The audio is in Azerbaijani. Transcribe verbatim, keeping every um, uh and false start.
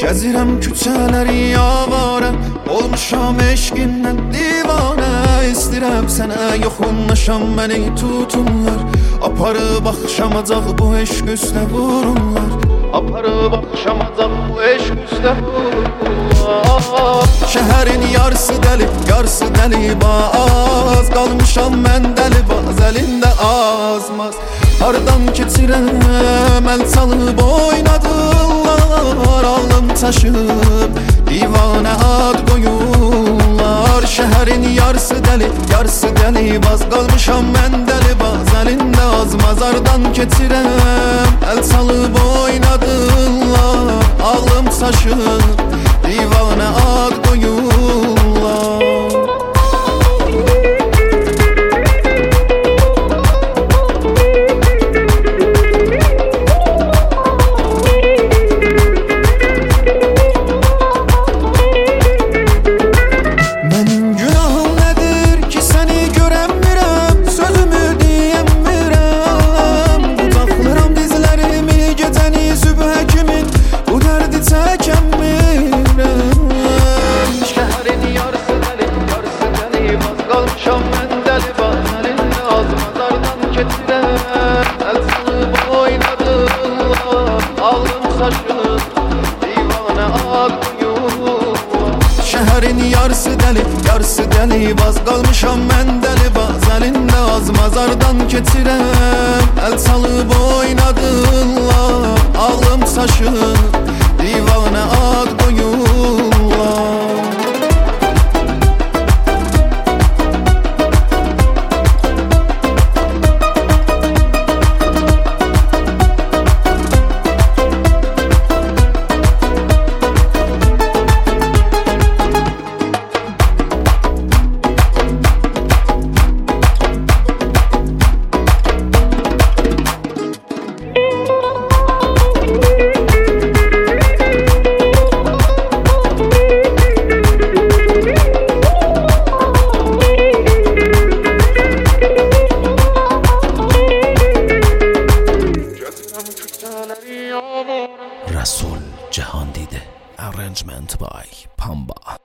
Gəzirəm küçələri yavarəm, olmuşam eşqindən divanə. İstirəm sənə yoxunlaşam, məni tutunlar, aparıb axşamacaq bu eşq üstə vururlar. Aparıb axşamacaq bu eşq üstə vururlar. Şəhərin yarısı dəli, yarısı dəli baz, qalmışam mən dəli baz, əlində azmaz. Hardan keçirəm, əl çalıb oynadırlar, alnım taşıb divanə ad qoyurlar. Şəhərin yarısı dəli, yarısı dəli baz, qalmışam mən dəli baz, əlində azmaz. Hardan keçirəm, əl çalıb oynadırlar, alnım taşıb divanə ad qoyurlar. Qalmışam mən dəli baz, əlində azmaz. Hardan keçirəm, əl çalıb oynadırlar, alnım saçıb divanə ad qoyurlar. Şəhərin yarısı dəli, yarısı dəli baz, qalmışam mən dəli baz, əlində azmaz. Hardan keçirəm, əl çalıb oynadırlar, alnım saçıb divanə ad qoyurlar. Rasul Jahandide. Arrangement by Pamba.